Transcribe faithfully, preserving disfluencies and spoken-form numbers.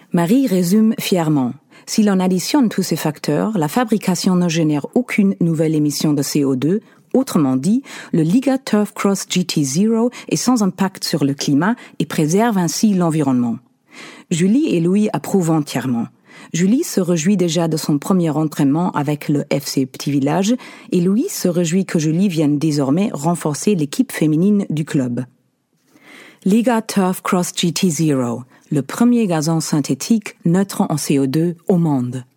Marie résume fièrement. Si l'on additionne tous ces facteurs, la fabrication ne génère aucune nouvelle émission de C O deux. Autrement dit, le Liga Turf Cross G T Zero est sans impact sur le climat et préserve ainsi l'environnement. Julie et Louis approuvent entièrement. Julie se réjouit déjà de son premier entraînement avec le F C Petit Village et Louis se réjouit que Julie vienne désormais renforcer l'équipe féminine du club. Liga Turf Cross G T Zero, le premier gazon synthétique neutre en C O deux au monde.